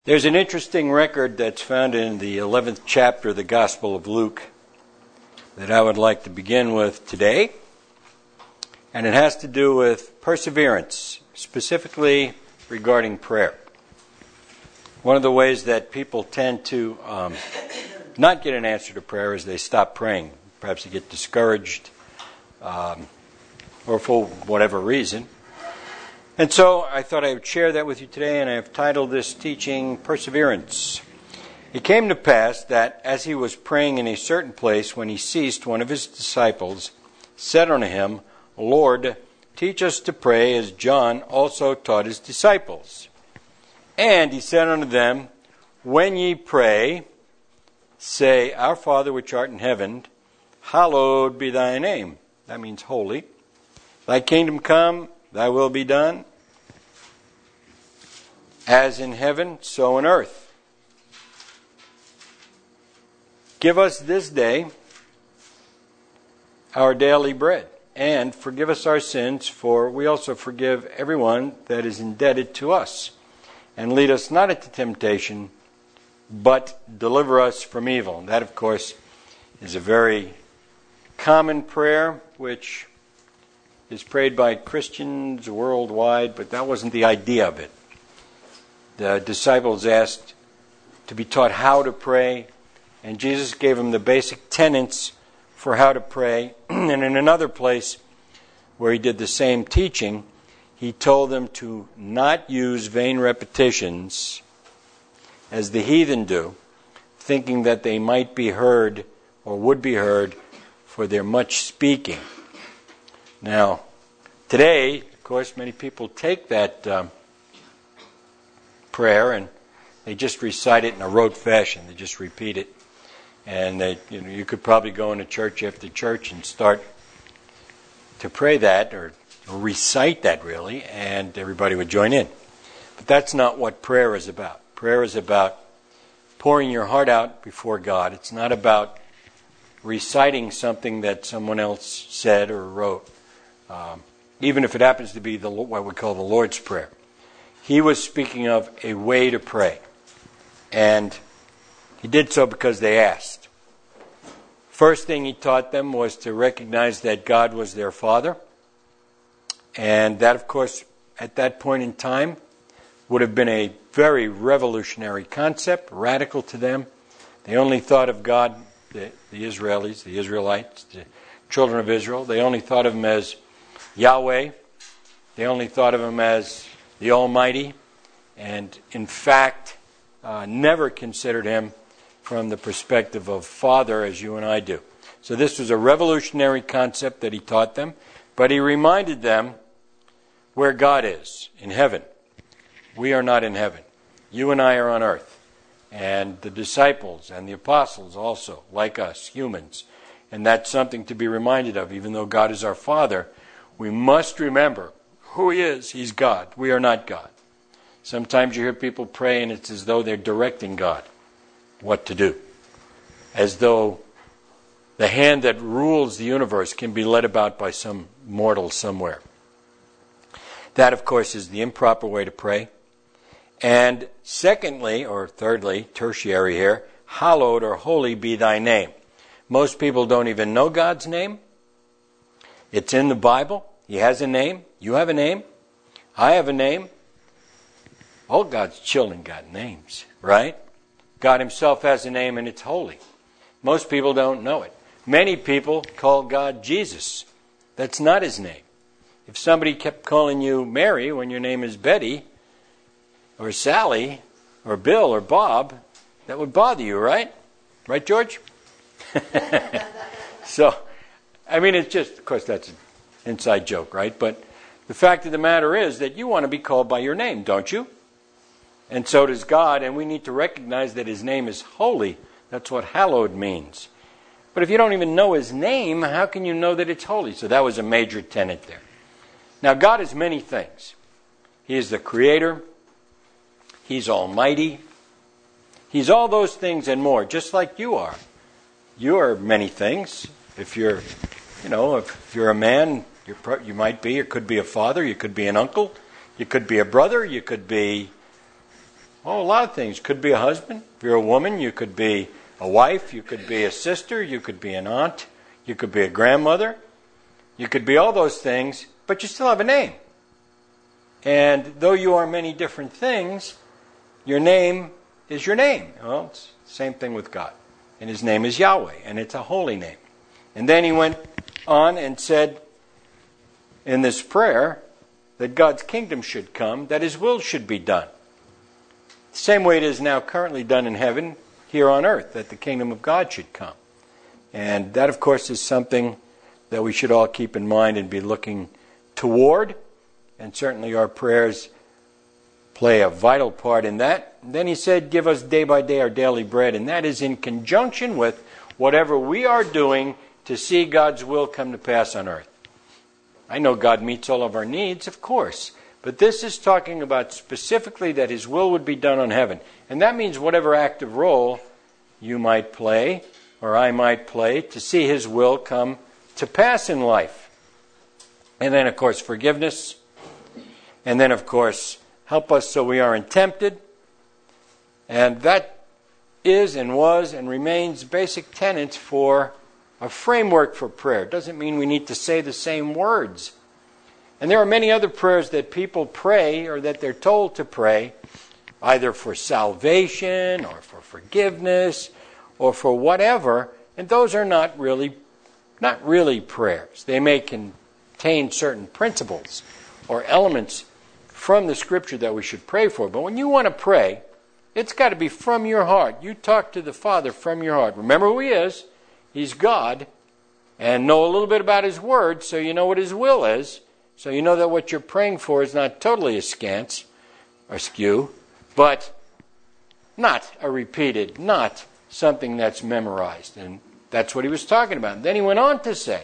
There's an interesting record that's found in the 11th chapter of the Gospel of Luke that I would like to begin with today. And it has to do with perseverance, specifically regarding prayer. One of the ways that people tend to not get an answer to prayer is they stop praying. Perhaps they get discouraged or for whatever reason. And so I thought I would share that with you today, and I have titled this teaching, Perseverance. It came to pass that as he was praying in a certain place, when he ceased, one of his disciples said unto him, Lord, teach us to pray as John also taught his disciples. And he said unto them, When ye pray, say, Our Father which art in heaven, hallowed be thy name. That means holy. Thy kingdom come, thy will be done, as in heaven, so on earth. Give us this day our daily bread, and forgive us our sins, for we also forgive everyone that is indebted to us. And lead us not into temptation, but deliver us from evil. And that, of course, is a very common prayer, which is prayed by Christians worldwide, but that wasn't the idea of it. The disciples asked to be taught how to pray, and Jesus gave them the basic tenets for how to pray. And in another place where he did the same teaching, he told them to not use vain repetitions as the heathen do, thinking that they might be heard or would be heard for their much speaking. Now, today, of course, many people take that prayer and they just recite it in a rote fashion. They just repeat it. And you could probably go into church after church and start to pray that or recite that, really, and everybody would join in. But that's not what prayer is about. Prayer is about pouring your heart out before God. It's not about reciting something that someone else said or wrote. Even if it happens to be what we call the Lord's Prayer. He was speaking of a way to pray. And he did so because they asked. First thing he taught them was to recognize that God was their Father. And that, of course, at that point in time, would have been a very revolutionary concept, radical to them. They only thought of God, the Israelis, the Israelites, the children of Israel. They only thought of him as Yahweh. They only thought of him as the Almighty, and in fact, never considered him from the perspective of Father as you and I do. So this was a revolutionary concept that he taught them, but he reminded them where God is, in heaven. We are not in heaven. You and I are on earth. And the disciples and the apostles also, like us, humans. And that's something to be reminded of. Even though God is our Father, we must remember who He is. He's God. We are not God. Sometimes you hear people pray and it's as though they're directing God what to do. As though the hand that rules the universe can be led about by some mortal somewhere. That, of course, is the improper way to pray. And secondly, or thirdly, tertiary here, hallowed or holy be thy name. Most people don't even know God's name. It's in the Bible. He has a name. You have a name. I have a name. All God's children got names, right? God himself has a name and it's holy. Most people don't know it. Many people call God Jesus. That's not his name. If somebody kept calling you Mary when your name is Betty, or Sally, or Bill, or Bob, that would bother you, right? Right, George? So, I mean, it's just, of course, that's an inside joke, right? But the fact of the matter is that you want to be called by your name, don't you? And so does God, and we need to recognize that his name is holy. That's what hallowed means. But if you don't even know his name, how can you know that it's holy? So that was a major tenet there. Now, God is many things. He is the Creator. He's Almighty. He's all those things and more, just like you are. You are many things. If you're a man, you might be, or could be a father, you could be an uncle, you could be a brother, you could be Oh, a lot of things. Could be a husband. If you're a woman, you could be a wife. You could be a sister. You could be an aunt. You could be a grandmother. You could be all those things, but you still have a name. And though you are many different things, your name is your name. Well, it's the same thing with God. And His name is Yahweh, and it's a holy name. And then he went on and said in this prayer that God's kingdom should come, that His will should be done. The same way it is now currently done in heaven, here on earth, that the kingdom of God should come. And that, of course, is something that we should all keep in mind and be looking toward. And certainly our prayers play a vital part in that. And then he said, give us day by day our daily bread. And that is in conjunction with whatever we are doing to see God's will come to pass on earth. I know God meets all of our needs, of course. But this is talking about specifically that His will would be done on heaven. And that means whatever active role you might play, or I might play, to see His will come to pass in life. And then, of course, forgiveness. And then, of course, help us so we aren't tempted. And that is and was and remains basic tenets for a framework for prayer. It doesn't mean we need to say the same words. And there are many other prayers that people pray or that they're told to pray, either for salvation or for forgiveness or for whatever, and those are not really prayers. They may contain certain principles or elements from the Scripture that we should pray for. But when you want to pray, it's got to be from your heart. You talk to the Father from your heart. Remember who He is. He's God. And know a little bit about His Word so you know what His will is. So you know that what you're praying for is not totally askance, askew, but not a repeated, not something that's memorized. And that's what he was talking about. And then he went on to say,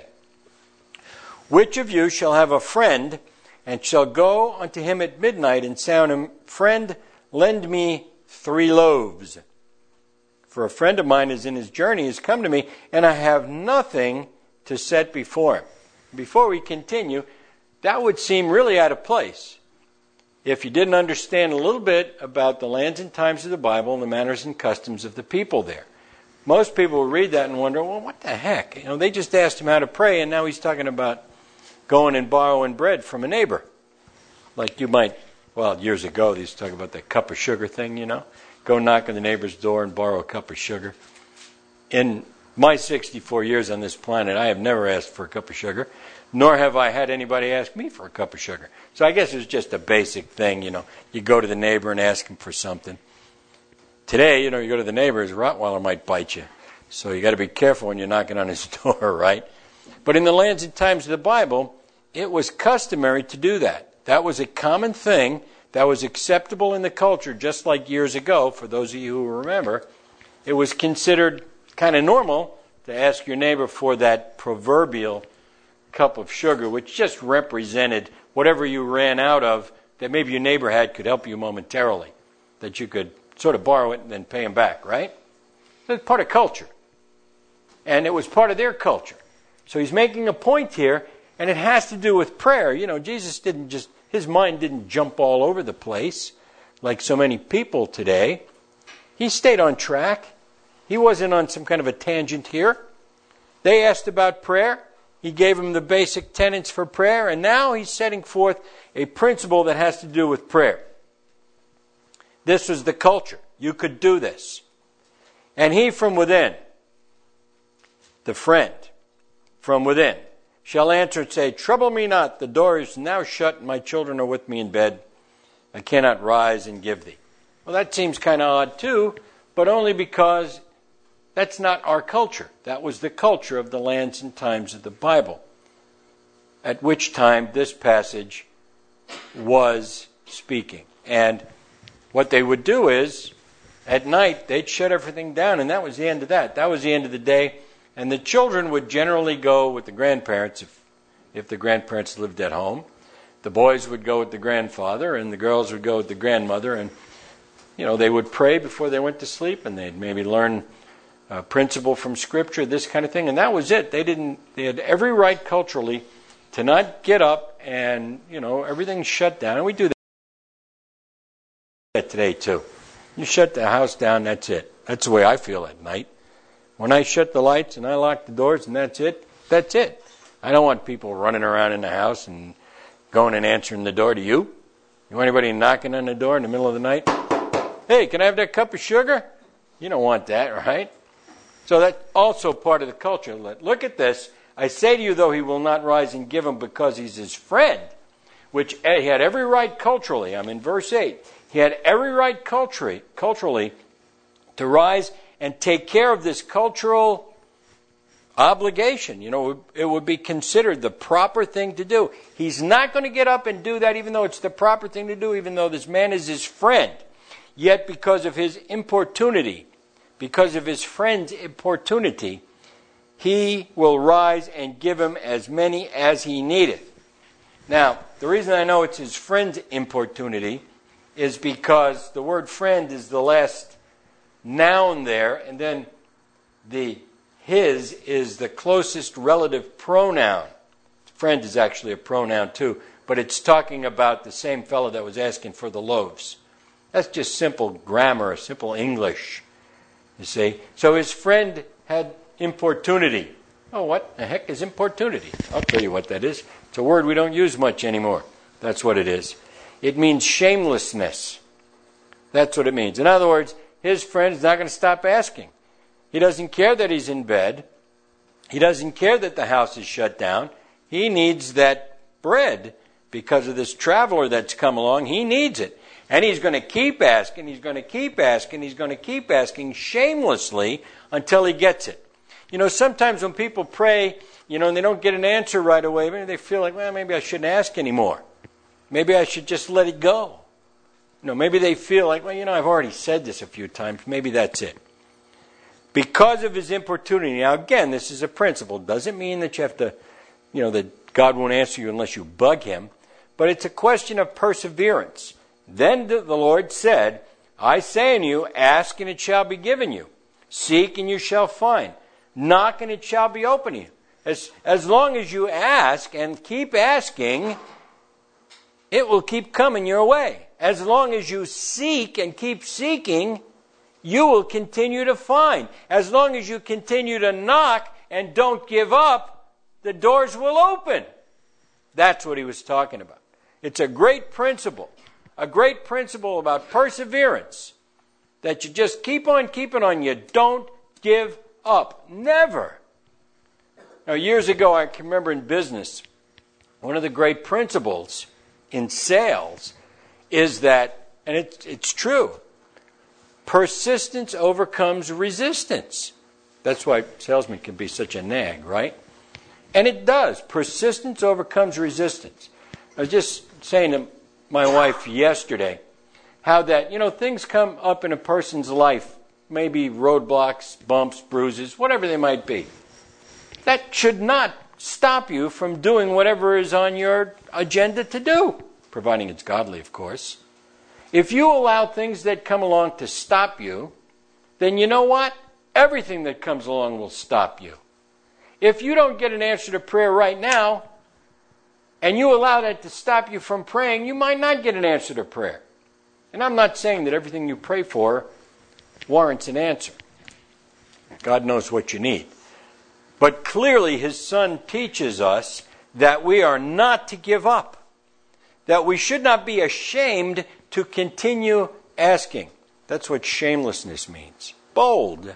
which of you shall have a friend and shall go unto him at midnight and say unto him, friend, lend me 3 loaves. For a friend of mine is in his journey, has come to me, and I have nothing to set before him. Before we continue, that would seem really out of place if you didn't understand a little bit about the lands and times of the Bible and the manners and customs of the people there. Most people will read that and wonder, well, what the heck? They just asked him how to pray, and now he's talking about going and borrowing bread from a neighbor. Like you might, years ago, they used to talk about the cup of sugar thing, Go knock on the neighbor's door and borrow a cup of sugar. In my 64 years on this planet, I have never asked for a cup of sugar, nor have I had anybody ask me for a cup of sugar. So I guess it was just a basic thing, You go to the neighbor and ask him for something. Today, you go to the neighbor, his Rottweiler might bite you. So you got to be careful when you're knocking on his door, right? But in the lands and times of the Bible, it was customary to do that. That was a common thing that was acceptable in the culture, just like years ago, for those of you who remember. It was considered kind of normal to ask your neighbor for that proverbial cup of sugar, which just represented whatever you ran out of that maybe your neighbor had could help you momentarily, that you could sort of borrow it and then pay him back, right? That's part of culture. And it was part of their culture. So he's making a point here, and it has to do with prayer. Jesus his mind didn't jump all over the place like so many people today. He stayed on track. He wasn't on some kind of a tangent here. They asked about prayer. He gave them the basic tenets for prayer, and now he's setting forth a principle that has to do with prayer. This was the culture. You could do this. And he from within, the friend from within, shall answer and say, trouble me not, the door is now shut, and my children are with me in bed. I cannot rise and give thee. Well, that seems kind of odd too, but only because that's not our culture. That was the culture of the lands and times of the Bible, at which time this passage was speaking. And what they would do is, at night, they'd shut everything down, and that was the end of that. That was the end of the day. And the children would generally go with the grandparents if the grandparents lived at home. The boys would go with the grandfather, and the girls would go with the grandmother. And, they would pray before they went to sleep, and they'd maybe learn a principle from Scripture, this kind of thing. And that was it. They had every right culturally to not get up and, everything's shut down. And we do that today too. You shut the house down, that's it. That's the way I feel at night. When I shut the lights and I lock the doors and that's it, that's it. I don't want people running around in the house and going and answering the door to you. You want anybody knocking on the door in the middle of the night? Hey, can I have that cup of sugar? You don't want that, right? So that's also part of the culture. Look at this. I say to you, though, he will not rise and give him because he's his friend, which he had every right culturally. I'm in verse 8. He had every right culturally to rise and take care of this cultural obligation. You know, it would be considered the proper thing to do. He's not going to get up and do that even though it's the proper thing to do, even though this man is his friend. Yet because of his importunity, because of his friend's importunity, he will rise and give him as many as he needeth. Now, the reason I know it's his friend's importunity is because the word friend is the last noun there, and then the his is the closest relative pronoun. Friend is actually a pronoun too, but it's talking about the same fellow that was asking for the loaves. That's just simple grammar, simple English. You see? So his friend had importunity. Oh, what the heck is importunity? I'll tell you what that is. It's a word we don't use much anymore. That's what it is. It means shamelessness. That's what it means. In other words, his friend is not going to stop asking. He doesn't care that he's in bed. He doesn't care that the house is shut down. He needs that bread because of this traveler that's come along. He needs it. And he's going to keep asking, he's going to keep asking, he's going to keep asking shamelessly until he gets it. You know, sometimes when people pray, you know, and they don't get an answer right away, maybe they feel like, well, maybe I shouldn't ask anymore. Maybe I should just let it go. You know, maybe they feel like, well, you know, I've already said this a few times. Maybe that's it. Because of his importunity. Now, again, this is a principle. Doesn't mean that you have to, you know, that God won't answer you unless you bug him. But it's a question of perseverance. Then the Lord said, I say unto you, ask and it shall be given you. Seek and you shall find. Knock and it shall be opened to you. As long as you ask and keep asking, it will keep coming your way. As long as you seek and keep seeking, you will continue to find. As long as you continue to knock and don't give up, the doors will open. That's what he was talking about. It's a great principle. A great principle about perseverance. That you just keep on keeping on. You don't give up. Never. Now, years ago, I can remember in business, one of the great principles in sales is that, and it's true, persistence overcomes resistance. That's why salesmen can be such a nag, right? And it does. Persistence overcomes resistance. I was just saying to my wife yesterday how that, you know, things come up in a person's life, maybe roadblocks, bumps, bruises, whatever they might be. That should not stop you from doing whatever is on your agenda to do, providing it's godly, of course. If you allow things that come along to stop you, then you know what? Everything that comes along will stop you. If you don't get an answer to prayer right now, and you allow that to stop you from praying, you might not get an answer to prayer. And I'm not saying that everything you pray for warrants an answer. God knows what you need. But clearly his Son teaches us that we are not to give up. That we should not be ashamed to continue asking. That's what shamelessness means. Bold.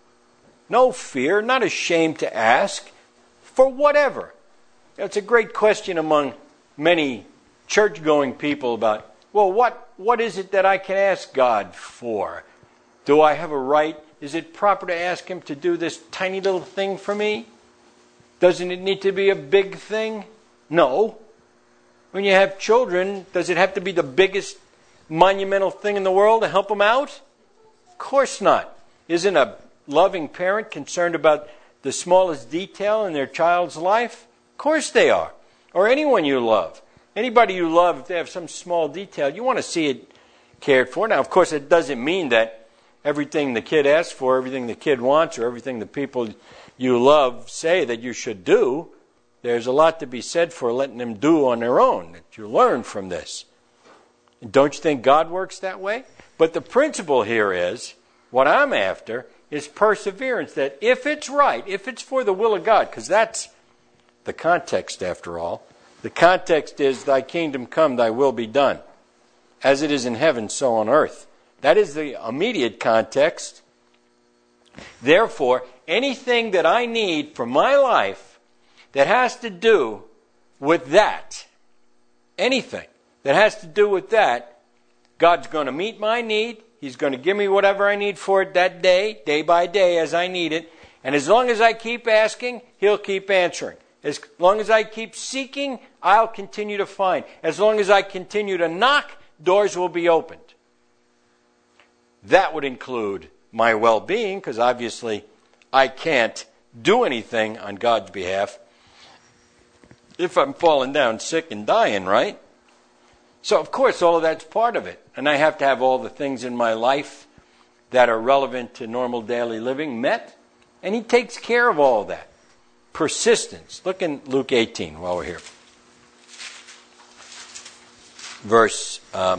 No fear, not ashamed to ask for whatever. It's a great question among many church-going people about, well, what is it that I can ask God for? Do I have a right? Is it proper to ask him to do this tiny little thing for me? Doesn't it need to be a big thing? No. When you have children, does it have to be the biggest monumental thing in the world to help them out? Of course not. Isn't a loving parent concerned about the smallest detail in their child's life? Of course they are. Or anyone you love. Anybody you love, if they have some small detail, you want to see it cared for. Now, of course, it doesn't mean that everything the kid asks for, everything the kid wants, or everything the people you love say that you should do. There's a lot to be said for letting them do on their own, that you learn from this. Don't you think God works that way? But the principle here is, what I'm after is perseverance, that if it's right, if it's for the will of God, because that's the context after all. The context is, thy kingdom come, thy will be done. As it is in heaven, so on earth. That is the immediate context. Therefore, anything that I need for my life that has to do with that, anything that has to do with that, God's going to meet my need. He's going to give me whatever I need for it that day by day as I need it. And as long as I keep asking, He'll keep answering. As long as I keep seeking, I'll continue to find. As long as I continue to knock, doors will be opened. That would include my well-being, because obviously I can't do anything on God's behalf if I'm falling down sick and dying, right? So, of course, all of that's part of it. And I have to have all the things in my life that are relevant to normal daily living met. And He takes care of all of that. Persistence. Look in Luke 18 while we're here. Verse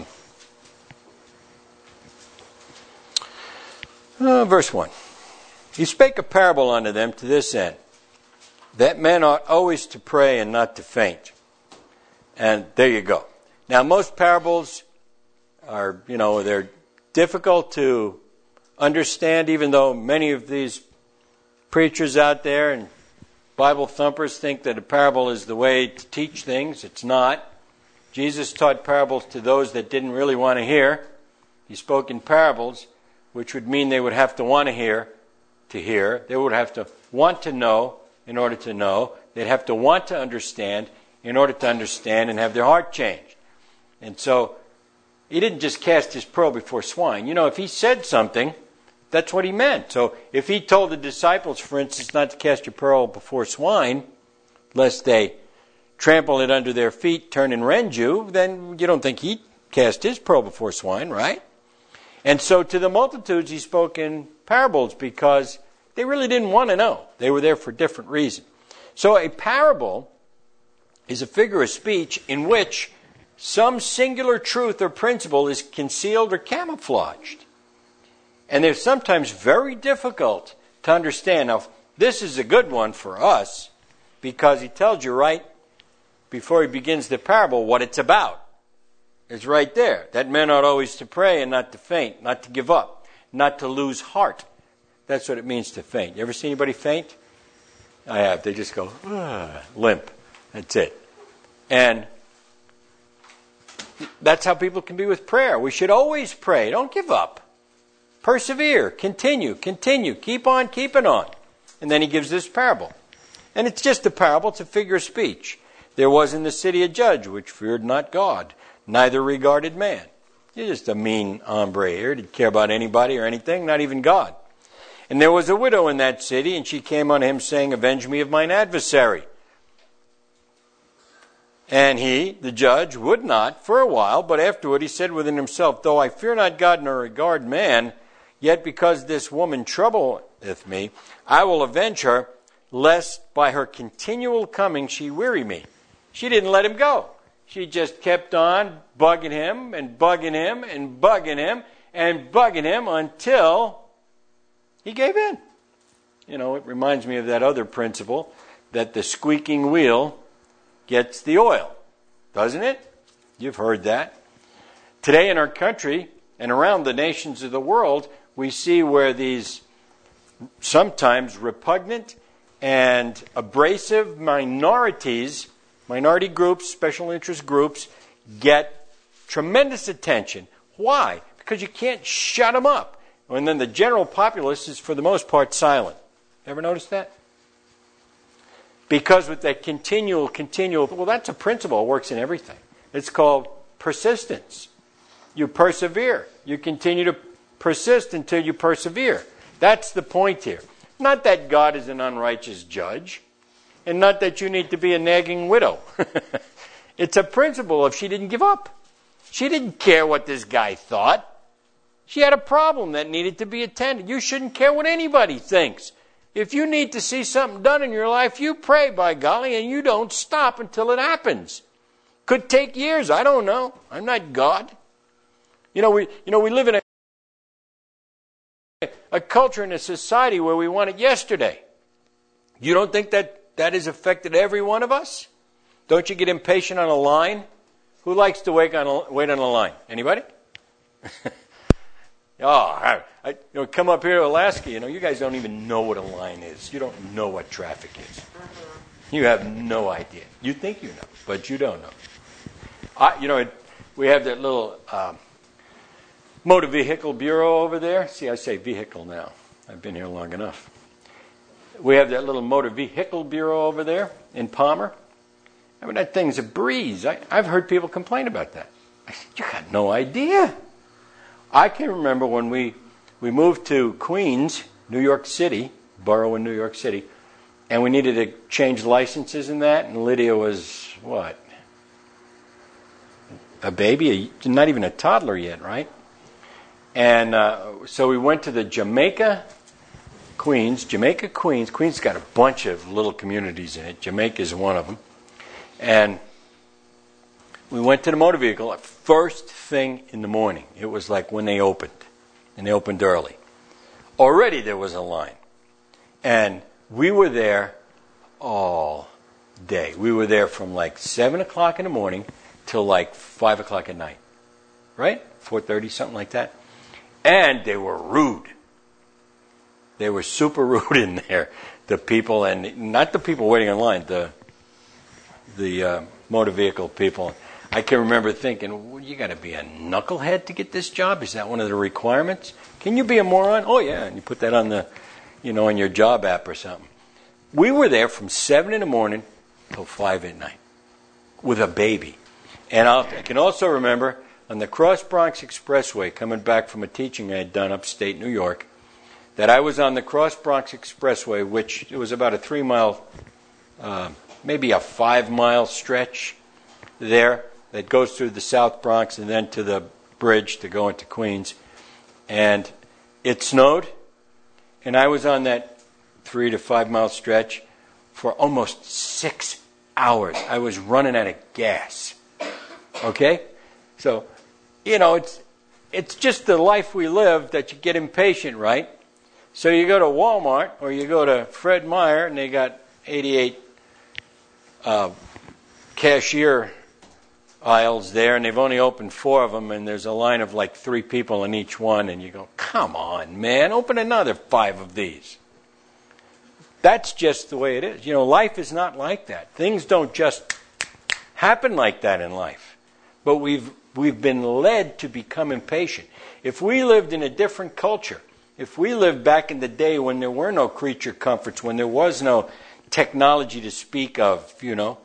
1. He spake a parable unto them to this end, that men ought always to pray and not to faint. And there you go. Now, most parables are, they're difficult to understand, even though many of these preachers out there and Bible thumpers think that a parable is the way to teach things. It's not. Jesus taught parables to those that didn't really want to hear. He spoke in parables, which would mean they would have to want to hear. They would have to want to know in order to know. They'd have to want to understand in order to understand and have their heart changed. And so He didn't just cast His pearl before swine. If He said something, that's what He meant. So if He told the disciples, for instance, not to cast your pearl before swine, lest they trample it under their feet, turn and rend you, then you don't think He cast His pearl before swine, right? And so to the multitudes He spoke in parables because they really didn't want to know. They were there for a different reason. So a parable is a figure of speech in which some singular truth or principle is concealed or camouflaged. And they're sometimes very difficult to understand. Now, this is a good one for us because He tells you right before He begins the parable what it's about. It's right there. That men ought always to pray and not to faint, not to give up, not to lose heart. That's what it means to faint. You ever see anybody faint? I have. They just go, limp. That's it. And that's how people can be with prayer. We should always pray. Don't give up. Persevere. Continue. Keep on keeping on. And then He gives this parable. And it's just a parable. It's a figure of speech. There was in the city a judge which feared not God, neither regarded man. He's just a mean hombre here. Didn't care about anybody or anything, not even God. And there was a widow in that city, and she came unto him, saying, Avenge me of mine adversary. And he, the judge, would not for a while, but afterward he said within himself, Though I fear not God nor regard man, yet because this woman troubleth me, I will avenge her, lest by her continual coming she weary me. She didn't let him go. She just kept on bugging him and bugging him and bugging him and bugging him until he gave in. It reminds me of that other principle that the squeaking wheel gets the oil, doesn't it? You've heard that. Today in our country and around the nations of the world, we see where these sometimes repugnant and abrasive minority groups, special interest groups, get tremendous attention. Why? Because you can't shut them up. And then the general populace is, for the most part, silent. Ever notice that? Because with that continual, well, that's a principle that works in everything. It's called persistence. You persevere. You continue to persist until you persevere. That's the point here. Not that God is an unrighteous judge, and not that you need to be a nagging widow. It's a principle of she didn't give up. She didn't care what this guy thought. She had a problem that needed to be attended. You shouldn't care what anybody thinks. If you need to see something done in your life, you pray, by golly, and you don't stop until it happens. Could take years. I don't know. I'm not God. We live in a a culture and a society where we want it yesterday. You don't think that has affected every one of us? Don't you get impatient on a line? Who likes to wait on a line? Anybody? Come up here to Alaska, you guys don't even know what a line is. You don't know what traffic is. You have no idea. You think you know, but you don't know. We have that little motor vehicle bureau over there. See, I say vehicle now. I've been here long enough. We have that little motor vehicle bureau over there in Palmer. I mean, that thing's a breeze. I've heard people complain about that. I said, you got no idea. I can remember when we moved to Queens, New York City, borough in New York City, and we needed to change licenses and that, and Lydia was, what? A baby? Not even a toddler yet, right? And so we went to the Jamaica, Queens. Queens got a bunch of little communities in it. Jamaica is one of them. And we went to the motor vehicle at first thing in the morning. It was like when they opened. And they opened early. Already there was a line. And we were there all day. We were there from like 7 o'clock in the morning till like 5 o'clock at night. Right? 4:30, something like that. And they were rude. They were super rude in there. The people, and not the people waiting in line, the motor vehicle people. I can remember thinking, well, you got to be a knucklehead to get this job? Is that one of the requirements? Can you be a moron? Oh, yeah. And you put that on on your job app or something. We were there from 7 in the morning till 5 at night with a baby. And I can also remember on the Cross Bronx Expressway, coming back from a teaching I had done upstate New York, that I was on the Cross Bronx Expressway, which it was about a 3-mile, maybe a 5-mile stretch there that goes through the South Bronx and then to the bridge to go into Queens. And it snowed, and I was on that 3 to 5 mile stretch for almost 6 hours. I was running out of gas. Okay? So, it's just the life we live that you get impatient, right? So you go to Walmart or you go to Fred Meyer and they got 88 cashier aisles there, and they've only opened 4 of them, and there's a line of like 3 people in each one, and you go, come on, man, open another 5 of these. That's just the way it is. Life is not like that. Things don't just happen like that in life. But we've been led to become impatient. If we lived in a different culture, if we lived back in the day when there were no creature comforts, when there was no technology to speak of,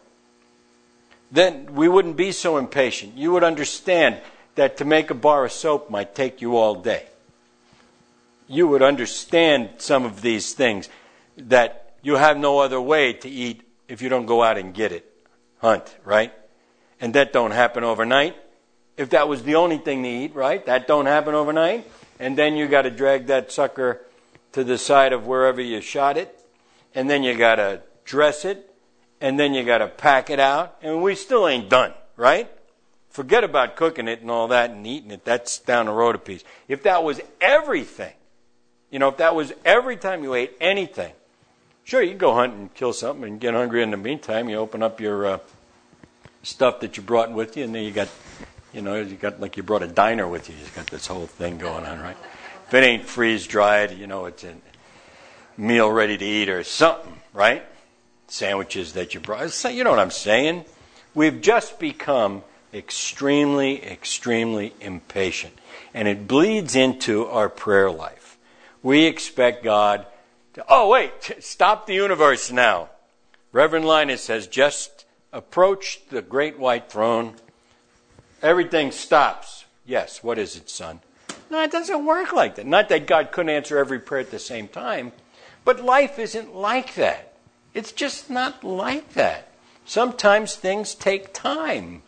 then we wouldn't be so impatient. You would understand that to make a bar of soap might take you all day. You would understand some of these things, that you have no other way to eat if you don't go out and get it. Hunt, right? And that don't happen overnight. If that was the only thing to eat, right? That don't happen overnight. And then you got to drag that sucker to the side of wherever you shot it. And then you got to dress it. And then you got to pack it out. And we still ain't done, right? Forget about cooking it and all that and eating it. That's down the road a piece. If that was everything, if that was every time you ate anything, sure, you go hunt and kill something and get hungry in the meantime. You open up your stuff that you brought with you, and then you got like you brought a diner with you. You got this whole thing going on, right? If it ain't freeze-dried, it's a meal ready to eat or something, right? Sandwiches that you brought. You know what I'm saying? We've just become extremely, extremely impatient. And it bleeds into our prayer life. We expect God to, stop the universe now. Reverend Linus has just approached the great white throne. Everything stops. Yes, what is it, son? No, it doesn't work like that. Not that God couldn't answer every prayer at the same time, but life isn't like that. It's just not like that. Sometimes things take time.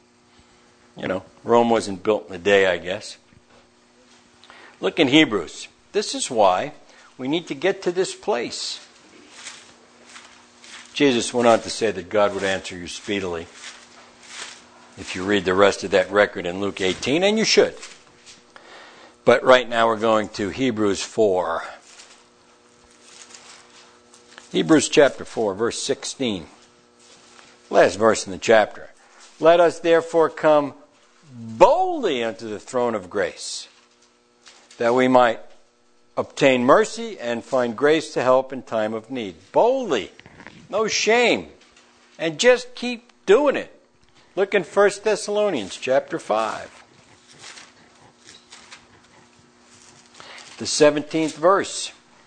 Rome wasn't built in a day, I guess. Look in Hebrews. This is why we need to get to this place. Jesus went on to say that God would answer you speedily. If you read the rest of that record in Luke 18, and you should. But right now we're going to Hebrews 4. Hebrews chapter 4, verse 16. Last verse in the chapter. Let us therefore come boldly unto the throne of grace, that we might obtain mercy and find grace to help in time of need. Boldly. No shame. And just keep doing it. Look in 1 Thessalonians chapter 5. The 17th verse.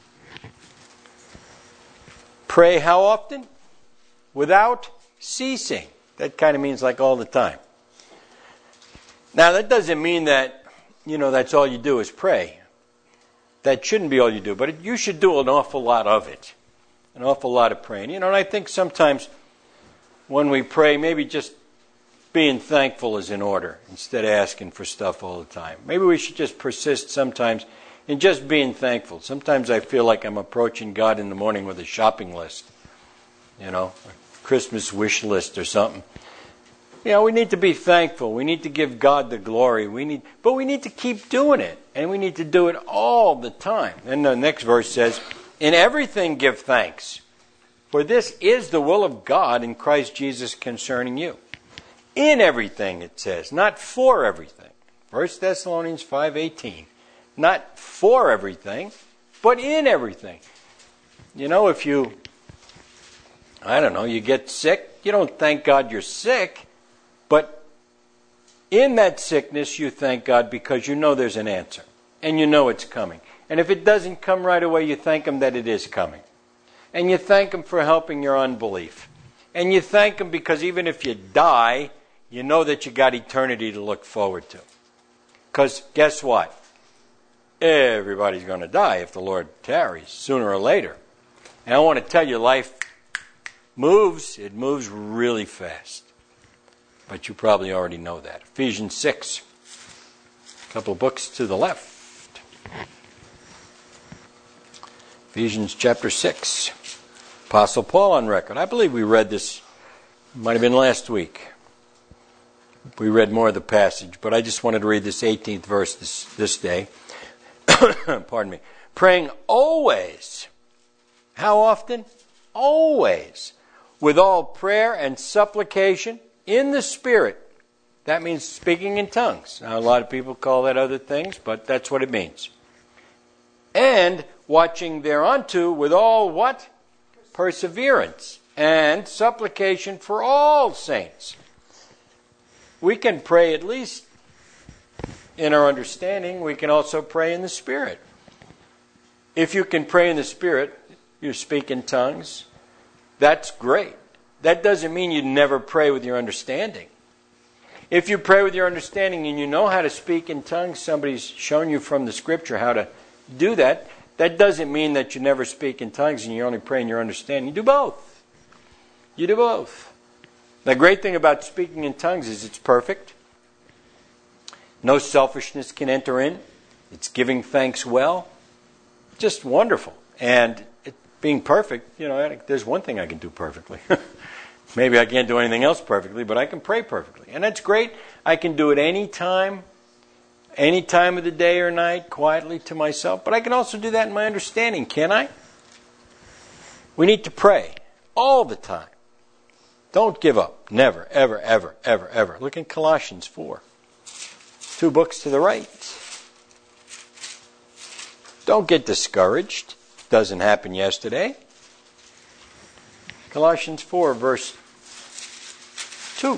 Pray how often? Without ceasing. That kind of means like all the time. Now that doesn't mean that, that's all you do is pray. That shouldn't be all you do, but you should do an awful lot of it. An awful lot of praying. And I think sometimes when we pray, maybe just being thankful is in order instead of asking for stuff all the time. Maybe we should just persist sometimes in just being thankful. Sometimes I feel like I'm approaching God in the morning with a shopping list, a Christmas wish list or something. We need to be thankful. We need to give God the glory. But we need to keep doing it, and we need to do it all the time. And the next verse says, in everything give thanks, for this is the will of God in Christ Jesus concerning you. In everything, it says, not for everything. 1 Thessalonians 5:18. Not for everything, but in everything. If you get sick, you don't thank God you're sick, but in that sickness you thank God because you know there's an answer, and you know it's coming. And if it doesn't come right away, you thank Him that it is coming. And you thank Him for helping your unbelief. And you thank Him because even if you die, you know that you got eternity to look forward to. Because guess what? Everybody's going to die if the Lord tarries, sooner or later. And I want to tell you, life moves. It moves really fast. But you probably already know that. Ephesians 6. A couple books to the left. Ephesians chapter 6. Apostle Paul on record. I believe we read this, might have been last week. We read more of the passage, but I just wanted to read this 18th verse this day. Pardon me. Praying always. How often? Always. With all prayer and supplication in the Spirit. That means speaking in tongues. Now, a lot of people call that other things, but that's what it means. And watching thereunto with all what? Perseverance and supplication for all saints. We can pray at least in our understanding. We can also pray in the Spirit. If you can pray in the Spirit, you speak in tongues, that's great. That doesn't mean you never pray with your understanding. If you pray with your understanding and you know how to speak in tongues, somebody's shown you from the Scripture how to do that, that doesn't mean that you never speak in tongues and you only pray in your understanding. You do both. You do both. The great thing about speaking in tongues is it's perfect. No selfishness can enter in. It's giving thanks well. Just wonderful. And being perfect, there's one thing I can do perfectly. Maybe I can't do anything else perfectly, but I can pray perfectly. And that's great. I can do it any time of the day or night, quietly to myself. But I can also do that in my understanding, can't I? We need to pray all the time. Don't give up. Never, ever, ever, ever, ever. Look in Colossians 4. 2 books to the right. Don't get discouraged. Doesn't happen yesterday. Colossians 4, verse 2.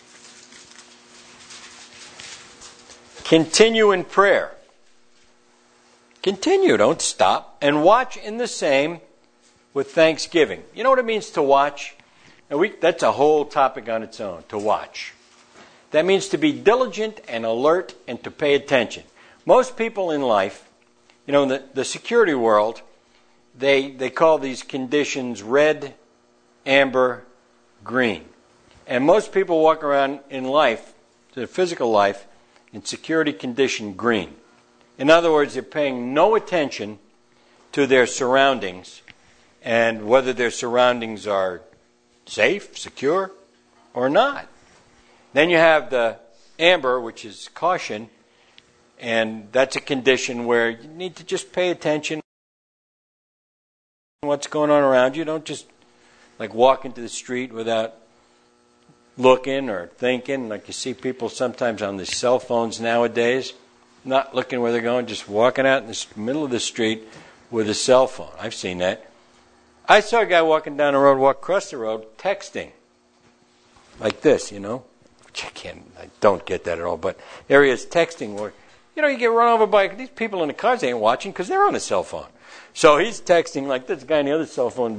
Continue in prayer. Continue, don't stop. And watch in the same with thanksgiving. You know what it means to watch? That's a whole topic on its own, to watch. That means to be diligent and alert and to pay attention. Most people in life, in the security world, they call these conditions red, amber, green. And most people walk around in life, their physical life, in security condition green. In other words, they're paying no attention to their surroundings and whether their surroundings are safe, secure, or not. Then you have the amber, which is caution, And that's a condition where you need to just pay attention to what's going on around you. Don't just like walk into the street without looking or thinking. Like you see people sometimes on the cell phones nowadays, not looking where they're going, just walking out in the middle of the street with a cell phone. I've seen that. I saw a guy walking down the road, walk across the road, texting. Like this, you know. Which I don't get that at all. But there he is texting where, you know, you get run over by these people in the cars, they ain't watching because they're on a cell phone. So he's texting like this guy on the other cell phone.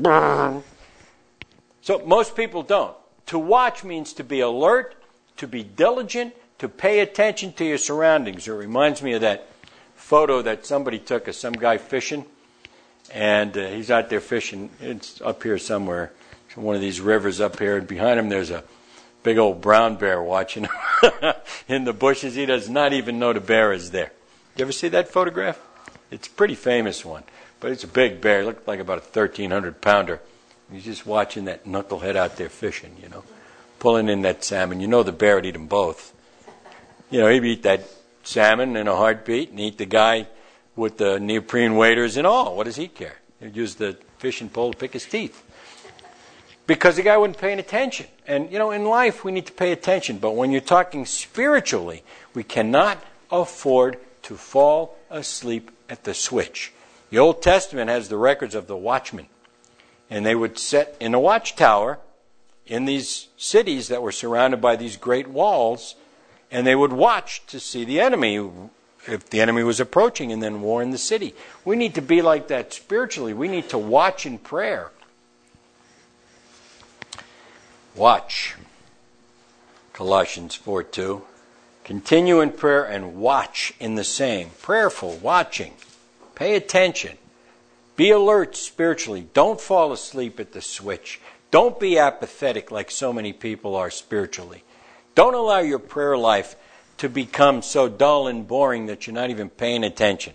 So most people don't. To watch means to be alert, to be diligent, to pay attention to your surroundings. It reminds me of that photo that somebody took of some guy fishing. And he's out there fishing. It's up here somewhere. One of these rivers up here. And behind him there's a big old brown bear watching him in the bushes. He does not even know the bear is there. You ever see that photograph? It's a pretty famous one. But it's a big bear. It looked like about a 1,300-pounder. He's just watching that knucklehead out there fishing, you know, pulling in that salmon. You know the bear would eat them both. You know, he'd eat that salmon in a heartbeat and eat the guy with the neoprene waders and all. What does he care? He'd use the fishing pole to pick his teeth. Because the guy wasn't paying attention. And, you know, in life we need to pay attention. But when you're talking spiritually, we cannot afford to fall asleep at the switch. The Old Testament has the records of the watchmen. And they would sit in a watchtower in these cities that were surrounded by these great walls. And they would watch to see the enemy, if the enemy was approaching, and then warn the city. We need to be like that spiritually. We need to watch in prayer. Watch. Colossians 4:2. Continue in prayer and watch in the same. Prayerful, watching. Pay attention. Be alert spiritually. Don't fall asleep at the switch. Don't be apathetic like so many people are spiritually. Don't allow your prayer life to become so dull and boring that you're not even paying attention.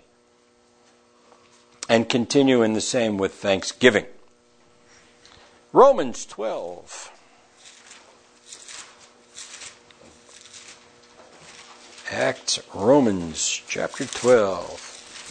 And continue in the same with thanksgiving. Romans 12. Romans chapter 12.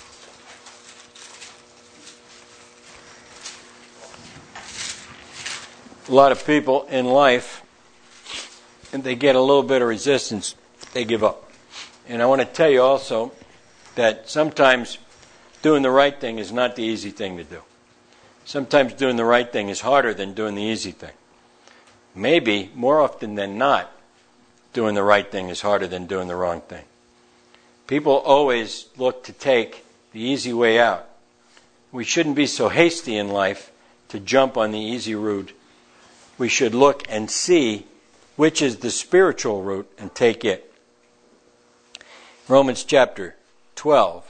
A lot of people in life, and they get a little bit of resistance, they give up. And I want to tell you also that sometimes doing the right thing is not the easy thing to do. Sometimes doing the right thing is harder than doing the easy thing. Maybe, more often than not, doing the right thing is harder than doing the wrong thing. People always look to take the easy way out. We shouldn't be so hasty in life to jump on the easy route. We should look and see which is the spiritual route and take it. Romans chapter 12.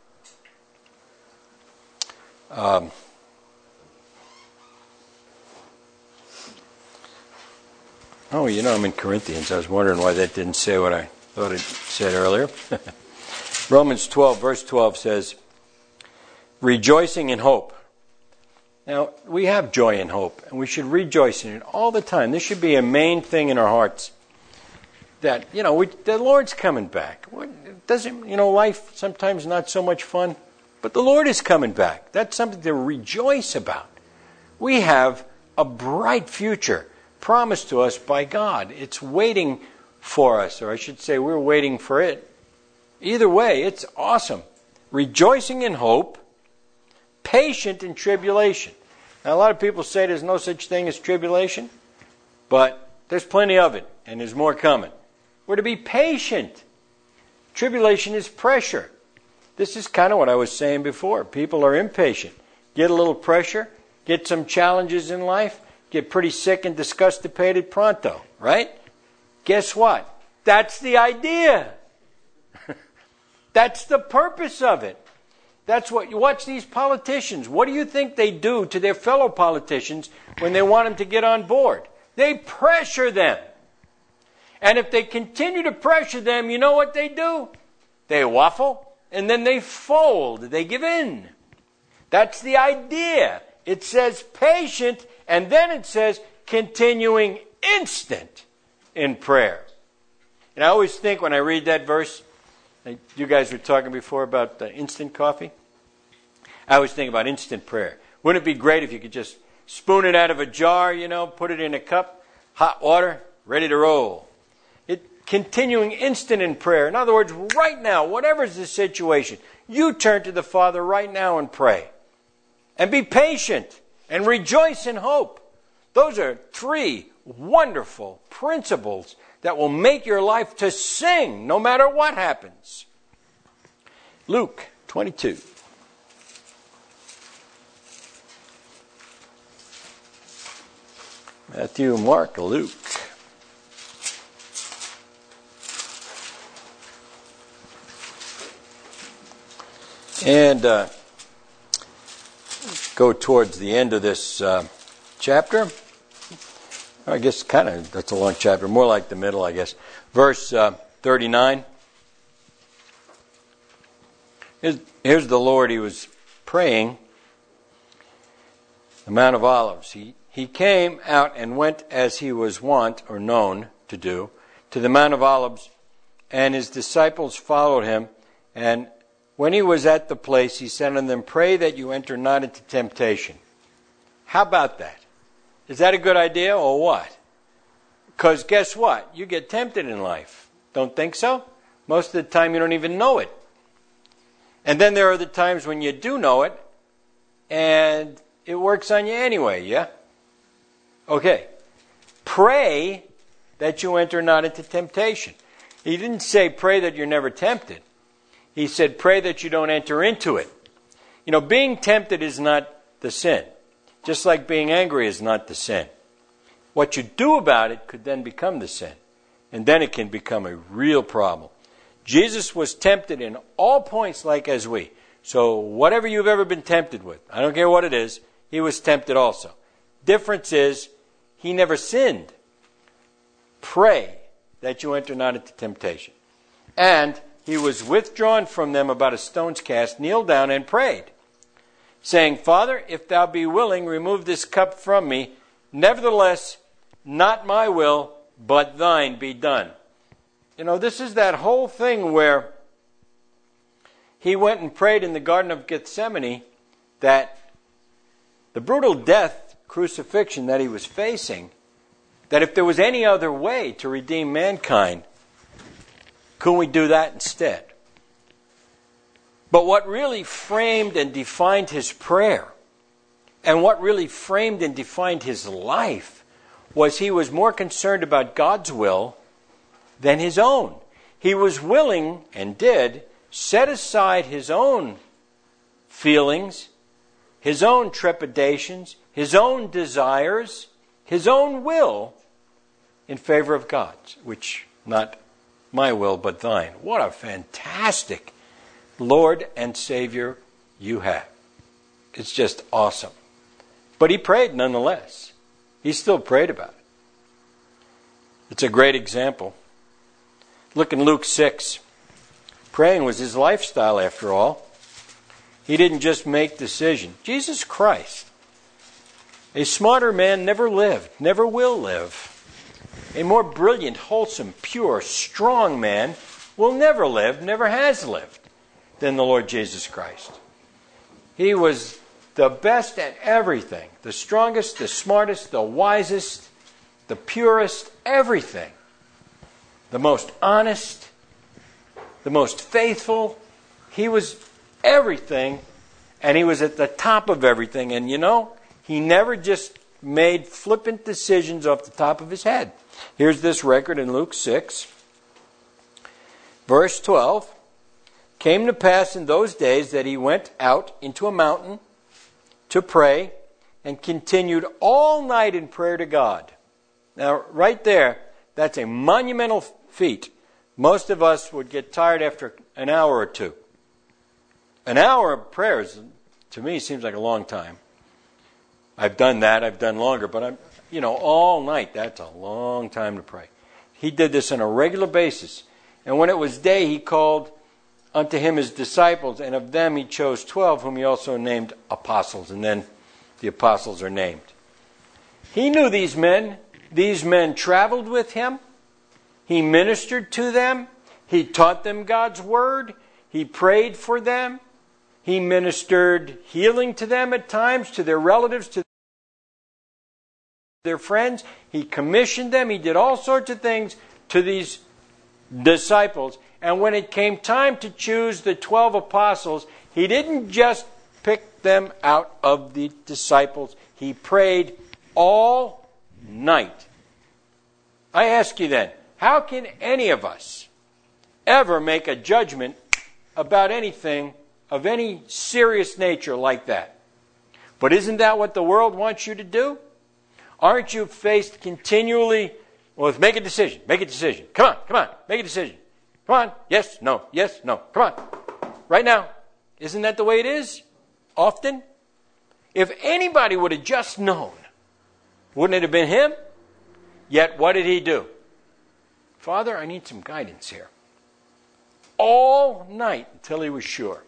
I'm in Corinthians. I was wondering why that didn't say what I thought it said earlier. Romans 12, verse 12 says, rejoicing in hope. Now, we have joy and hope, and we should rejoice in it all the time. This should be a main thing in our hearts. That, the Lord's coming back. Life sometimes not so much fun, but the Lord is coming back. That's something to rejoice about. We have a bright future promised to us by God. It's waiting for us, or I should say we're waiting for it. Either way, it's awesome. Rejoicing in hope, patient in tribulation. Now, a lot of people say there's no such thing as tribulation, but there's plenty of it, and there's more coming. We're to be patient. Tribulation is pressure. This is kind of what I was saying before. People are impatient. Get a little pressure, get some challenges in life, get pretty sick and disgustipated pronto, right? Guess what? That's the idea. That's the purpose of it. That's what you watch these politicians. What do you think they do to their fellow politicians when they want them to get on board? They pressure them. And if they continue to pressure them, you know what they do? They waffle and then they fold. They give in. That's the idea. It says patient and then it says continuing instant in prayer. And I always think when I read that verse, You guys were talking before about instant coffee. I always think about instant prayer. Wouldn't it be great if you could just spoon it out of a jar, put it in a cup, hot water, ready to roll. Continuing instant in prayer. In other words, right now, whatever's the situation, you turn to the Father right now and pray. And be patient and rejoice in hope. Those are 3 wonderful principles that will make your life to sing no matter what happens. Luke 22. Matthew, Mark, Luke. And go towards the end of this chapter. I guess that's a long chapter, more like the middle, I guess. Verse 39. Here's the Lord. He was praying the Mount of Olives. He came out and went as he was wont or known to do to the Mount of Olives, and his disciples followed him. And when he was at the place, he said unto them, "Pray that you enter not into temptation." How about that? Is that a good idea or what? Because guess what? You get tempted in life. Don't think so? Most of the time you don't even know it. And then there are the times when you do know it, and it works on you anyway, yeah? Okay. Pray that you enter not into temptation. He didn't say pray that you're never tempted. He said pray that you don't enter into it. Being tempted is not the sin. Just like being angry is not the sin. What you do about it could then become the sin. And then it can become a real problem. Jesus was tempted in all points like as we. So whatever you've ever been tempted with, I don't care what it is, he was tempted also. Difference is, he never sinned. Pray that you enter not into temptation. And he was withdrawn from them about a stone's cast, kneeled down and prayed, saying, "Father, if thou be willing, remove this cup from me. Nevertheless, not my will, but thine be done." This is that whole thing where he went and prayed in the Garden of Gethsemane that the brutal death, crucifixion that he was facing, that if there was any other way to redeem mankind, couldn't we do that instead? But what really framed and defined his prayer, and what really framed and defined his life, was he was more concerned about God's will than his own. He was willing, and did, set aside his own feelings, his own trepidations, his own desires, his own will, in favor of God's, which not my will, but thine. What a fantastic Lord and Savior you have. It's just awesome. But he prayed nonetheless. He still prayed about it. It's a great example. Look in Luke 6. Praying was his lifestyle after all. He didn't just make decisions. Jesus Christ, a smarter man never lived, never will live. A more brilliant, wholesome, pure, strong man will never live, never has lived, than the Lord Jesus Christ. He was the best at everything. The strongest, the smartest, the wisest, the purest, everything. The most honest, the most faithful. He was everything, and he was at the top of everything. And he never just made flippant decisions off the top of his head. Here's this record in Luke 6, verse 12. Came to pass in those days that he went out into a mountain to pray and continued all night in prayer to God. Now, right there, that's a monumental feat. Most of us would get tired after an hour or two. An hour of prayers, to me, seems like a long time. I've done that. I've done longer. But, all night, that's a long time to pray. He did this on a regular basis. And when it was day, he called unto him his disciples, and of them he chose 12, whom he also named apostles. And then the apostles are named. He knew these men. These men traveled with him. He ministered to them. He taught them God's word. He prayed for them. He ministered healing to them at times, to their relatives, to their friends. He commissioned them. He did all sorts of things to these disciples. And when it came time to choose the 12 apostles, he didn't just pick them out of the disciples. He prayed all night. I ask you then, how can any of us ever make a judgment about anything of any serious nature like that? But isn't that what the world wants you to do? Aren't you faced continually with make a decision, make a decision. Come on, make a decision. Come on, yes, no, come on. Right now. Isn't that the way it is? Often? If anybody would have just known, wouldn't it have been him? Yet what did he do? Father, I need some guidance here. All night until he was sure.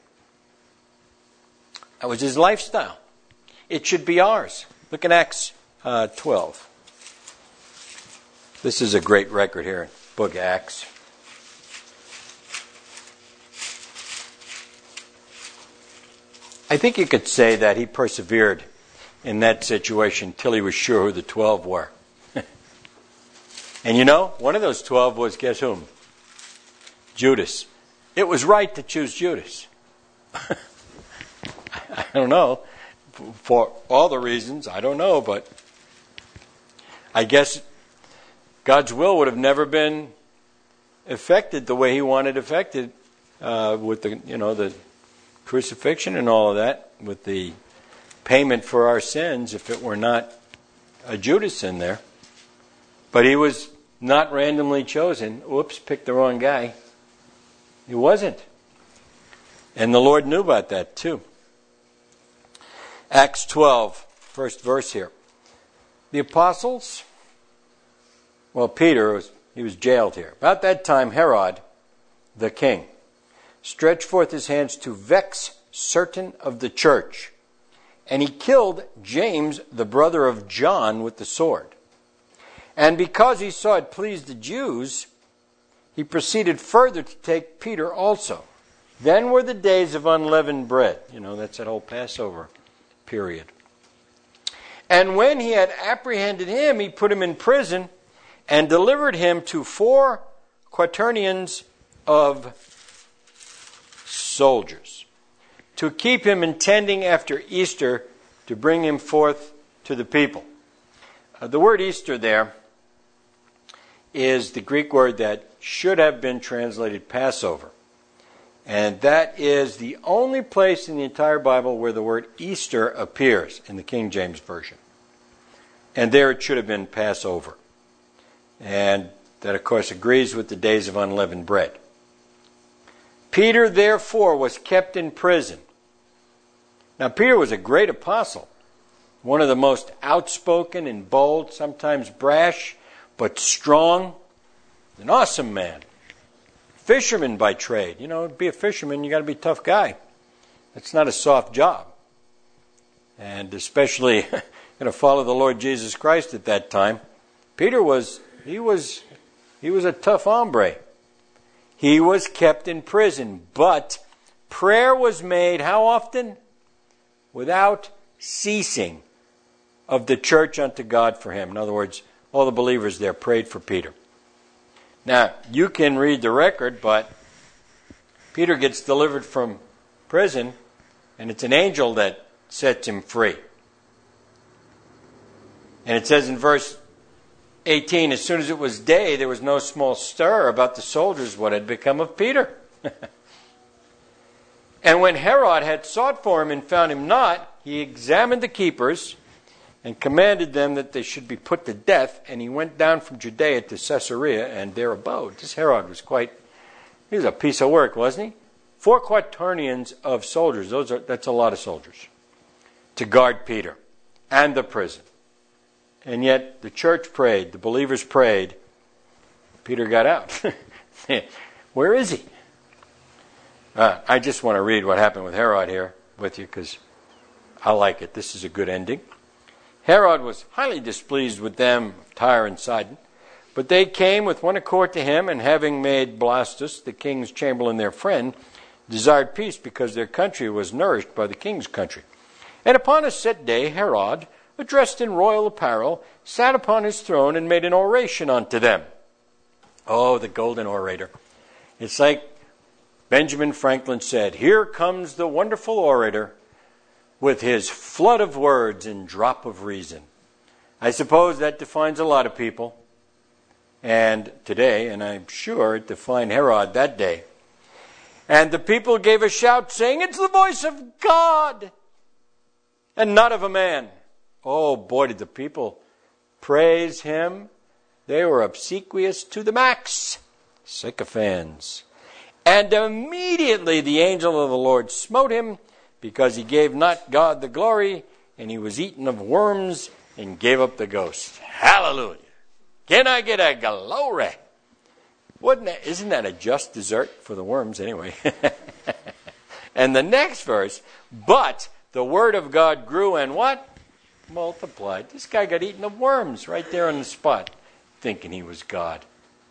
That was his lifestyle. It should be ours. Look at Acts 12. This is a great record here in book of Acts. I think you could say that he persevered in that situation till he was sure who the 12 were. And you know, one of those 12 was, guess whom? Judas. It was right to choose Judas. I don't know. For all the reasons, I don't know, but I guess God's will would have never been affected the way he wanted affected with the crucifixion and all of that, with the payment for our sins, if it were not a Judas in there. But he was not randomly chosen. Oops, picked the wrong guy. He wasn't. And the Lord knew about that too. Acts 12, first verse here. The apostles, Peter, he was jailed here. About that time, Herod, the king, stretched forth his hands to vex certain of the church. And he killed James, the brother of John, with the sword. And because he saw it pleased the Jews, he proceeded further to take Peter also. Then were the days of unleavened bread. That's that whole Passover period. And when he had apprehended him, he put him in prison and delivered him to 4 quaternions of soldiers, to keep him intending after Easter to bring him forth to the people. The word Easter there is the Greek word that should have been translated Passover. And that is the only place in the entire Bible where the word Easter appears in the King James Version. And there it should have been Passover. And that, of course, agrees with the days of unleavened bread. Peter, therefore, was kept in prison. Now, Peter was a great apostle, one of the most outspoken and bold, sometimes brash, but strong, an awesome man. Fisherman by trade. To be a fisherman, you got to be a tough guy. That's not a soft job. And especially going to follow the Lord Jesus Christ at that time. Peter was a tough hombre. He was kept in prison, but prayer was made how often? Without ceasing of the church unto God for him. In other words, all the believers there prayed for Peter. Now, you can read the record, but Peter gets delivered from prison, and it's an angel that sets him free. And it says in verse 18, as soon as it was day, there was no small stir about the soldiers what had become of Peter. And when Herod had sought for him and found him not, he examined the keepers and commanded them that they should be put to death. And he went down from Judea to Caesarea and there abode. This Herod was he was a piece of work, wasn't he? 4 quaternions of soldiers. That's a lot of soldiers to guard Peter and the prison. And yet the church prayed, the believers prayed. Peter got out. Where is he? I just want to read what happened with Herod here with you because I like it. This is a good ending. Herod was highly displeased with them of Tyre and Sidon, But they came with one accord to him, and having made Blastus, the king's chamberlain, their friend, desired peace, because their country was nourished by the king's country. And upon a set day Herod, dressed in royal apparel, sat upon his throne and made an oration unto them. Oh, the golden orator. It's like Benjamin Franklin said, here comes the wonderful orator with his flood of words and drop of reason. I suppose that defines a lot of people. And today, and I'm sure it defined Herod that day. And the people gave a shout saying, it's the voice of God and not of a man. Oh boy, did the people praise him. They were obsequious to the max. Sycophants. And immediately the angel of the Lord smote him, because he gave not God the glory, and he was eaten of worms and gave up the ghost. Hallelujah. Can I get a glory? Isn't that a just dessert for the worms anyway? And the next verse, but the word of God grew and what? Multiplied. This guy got eaten of worms right there on the spot, thinking he was God.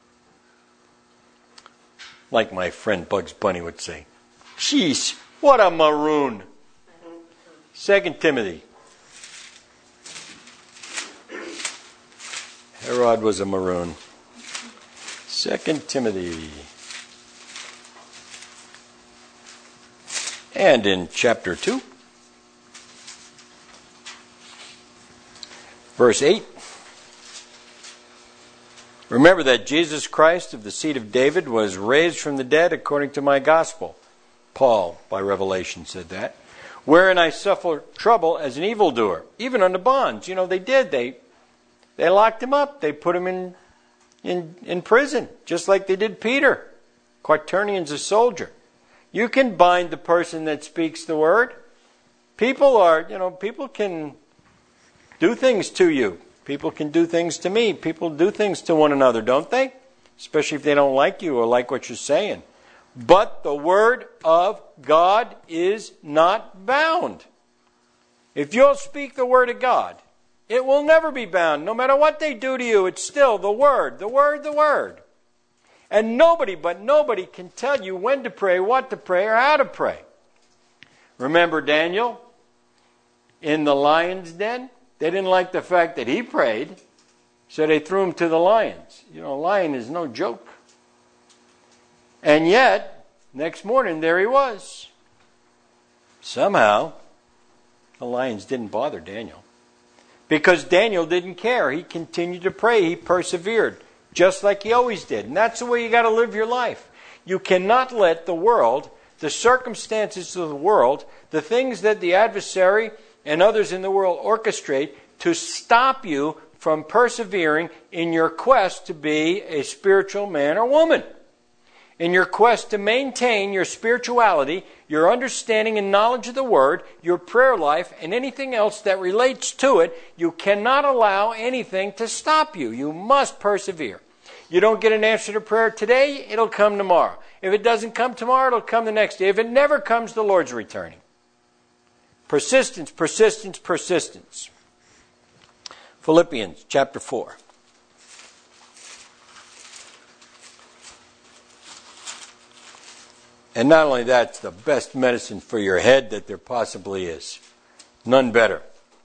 Like my friend Bugs Bunny would say, sheesh, what a maroon. 2 Timothy. Herod was a maroon. 2 Timothy. And in chapter 2, verse 8. Remember that Jesus Christ of the seed of David was raised from the dead according to my gospel. Paul, by revelation, said that. Wherein I suffer trouble as an evildoer, even unto bonds. You know, they did. They locked him up. They put him in prison, just like they did Peter. Quaternions, a soldier. You can bind the person that speaks the word. People can do things to you. People can do things to me. People do things to one another, don't they? Especially if they don't like you or like what you're saying. But the word of God is not bound. If you'll speak the word of God, it will never be bound. No matter what they do to you, it's still the word, the word, the word. And nobody can tell you when to pray, what to pray, or how to pray. Remember Daniel in the lion's den? They didn't like the fact that he prayed, so they threw him to the lions. You know, a lion is no joke. And yet, next morning, there he was. Somehow, the lions didn't bother Daniel. Because Daniel didn't care. He continued to pray. He persevered, just like he always did. And that's the way you got to live your life. You cannot let the world, the circumstances of the world, the things that the adversary and others in the world orchestrate to stop you from persevering in your quest to be a spiritual man or woman. In your quest to maintain your spirituality, your understanding and knowledge of the Word, your prayer life, and anything else that relates to it, you cannot allow anything to stop you. You must persevere. You don't get an answer to prayer today, it'll come tomorrow. If it doesn't come tomorrow, it'll come the next day. If it never comes, the Lord's returning. Persistence, persistence, persistence. Philippians chapter 4. And not only that, it's the best medicine for your head that there possibly is. None better.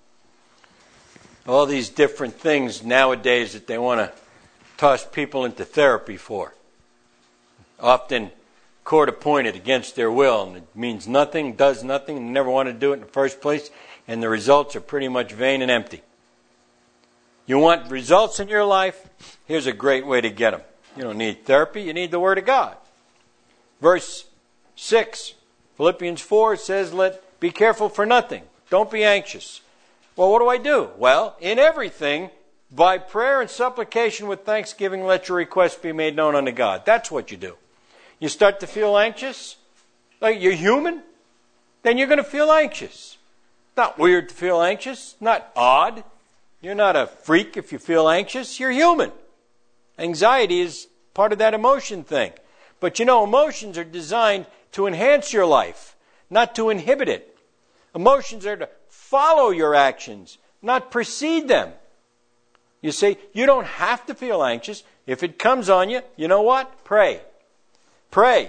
All these different things nowadays that they want to toss people into therapy for. Often court appointed against their will, and it means nothing, does nothing, and never want to do it in the first place, and the results are pretty much vain and empty. You want results in your life? Here's a great way to get them. You don't need therapy, you need the Word of God. Verse 6, Philippians 4 says, be careful for nothing. Don't be anxious. Well, what do I do? Well, in everything, by prayer and supplication with thanksgiving, let your requests be made known unto God. That's what you do. You start to feel anxious, like you're human, then you're going to feel anxious. Not weird to feel anxious, not odd. You're not a freak if you feel anxious. You're human. Anxiety is part of that emotion thing. But you know, emotions are designed to enhance your life, not to inhibit it. Emotions are to follow your actions, not precede them. You see, you don't have to feel anxious. If it comes on you, you know what? Pray. Pray.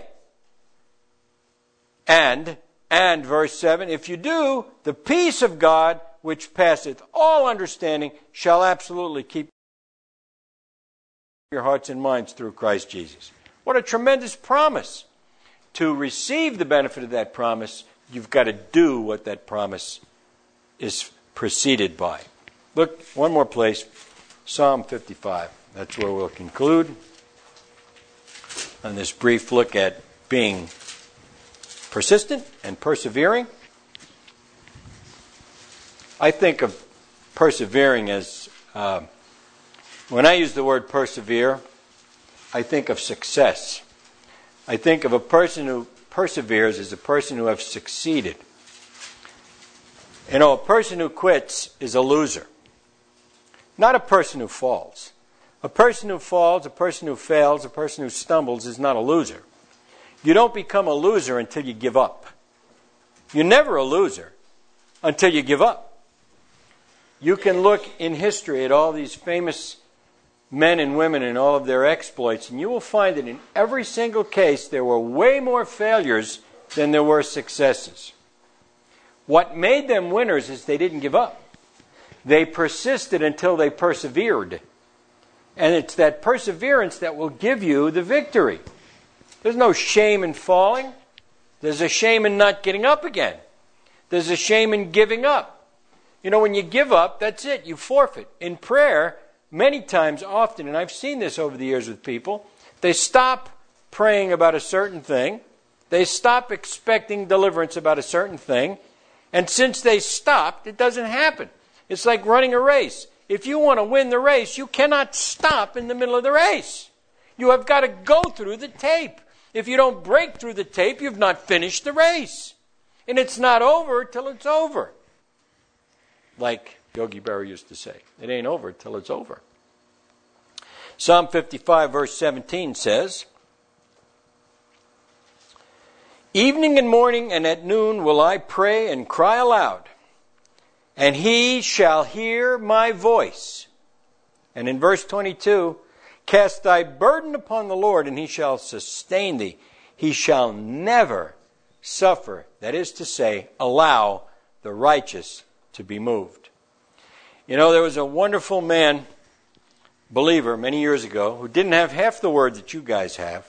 And verse 7, if you do, the peace of God, which passeth all understanding, shall absolutely keep your hearts and minds through Christ Jesus. What a tremendous promise. To receive the benefit of that promise, you've got to do what that promise is preceded by. Look, one more place, Psalm 55. That's where we'll conclude on this brief look at being persistent and persevering. I think of persevering as, when I use the word persevere, I think of success. I think of a person who perseveres as a person who has succeeded. You know, a person who quits is a loser, not a person who falls. A person who falls, a person who fails, a person who stumbles is not a loser. You don't become a loser until you give up. You're never a loser until you give up. You can look in history at all these famous men and women and all of their exploits, and you will find that in every single case there were way more failures than there were successes. What made them winners is they didn't give up. They persisted until they persevered. And it's that perseverance that will give you the victory. There's no shame in falling. There's a shame in not getting up again. There's a shame in giving up. You know, when you give up, that's it. You forfeit. In prayer, many times, often, and I've seen this over the years with people, they stop praying about a certain thing. They stop expecting deliverance about a certain thing. And since they stopped, it doesn't happen. It's like running a race. If you want to win the race, you cannot stop in the middle of the race. You have got to go through the tape. If you don't break through the tape, you've not finished the race. And it's not over till it's over. Like Yogi Berra used to say, it ain't over till it's over. Psalm 55 verse 17 says, evening and morning and at noon will I pray and cry aloud, and he shall hear my voice. And in verse 22, cast thy burden upon the Lord, and he shall sustain thee. He shall never suffer, that is to say, allow the righteous to be moved. You know, there was a wonderful man, believer, many years ago, who didn't have half the words that you guys have.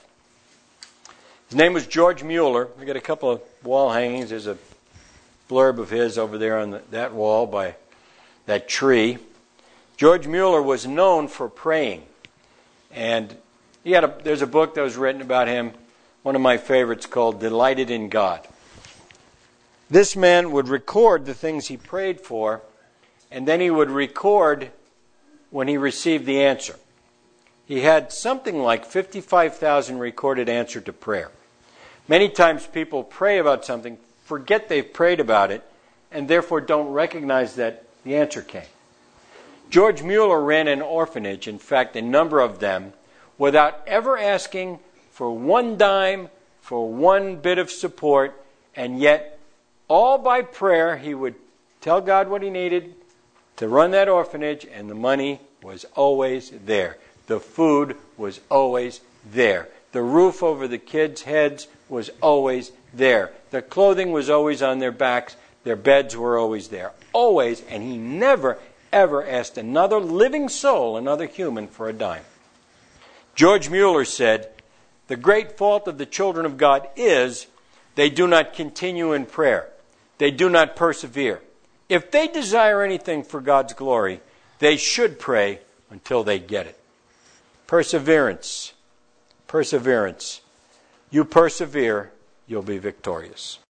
His name was George Mueller. I got a couple of wall hangings. There's a blurb of his over there on that wall by that tree. George Mueller was known for praying. And there's a book that was written about him, one of my favorites, called Delighted in God. This man would record the things he prayed for, and then he would record when he received the answer. He had something like 55,000 recorded answer to prayer. Many times people pray about something, forget they've prayed about it, and therefore don't recognize that the answer came. George Mueller ran an orphanage, in fact, a number of them, without ever asking for one dime, for one bit of support, and yet, all by prayer, he would tell God what he needed to run that orphanage, and the money was always there. The food was always there. The roof over the kids' heads was always there. The clothing was always on their backs. Their beds were always there. Always, and he never, ever asked another living soul, another human, for a dime. George Mueller said, the great fault of the children of God is they do not continue in prayer. They do not persevere. If they desire anything for God's glory, they should pray until they get it. Perseverance. Perseverance. You persevere, you'll be victorious.